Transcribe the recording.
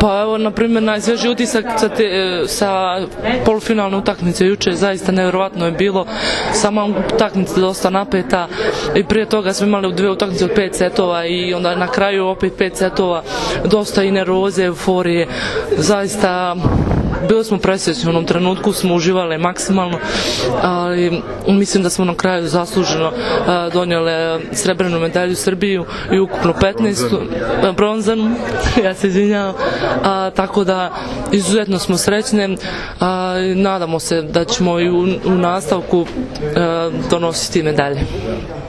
Pa evo, na primjer, najsvježiji utisak sa polufinalne utakmice juče, zaista nevjerovatno je bilo. Sama utakmica dosta napeta i prije toga smo imali dvije utakmice od 5 setova i onda na kraju opet 5 setova, dosta i nervoze, euforije. Zaista bili smo presrećni, u onom trenutku smo uživali maksimalno, ali mislim da smo na kraju zasluženo donijeli srebrnu medalju Srbiju i ukupno 15. bronzanu, ja se izvinjavam, tako da izuzetno smo srećni, nadamo se da ćemo i u nastavku donositi medalje.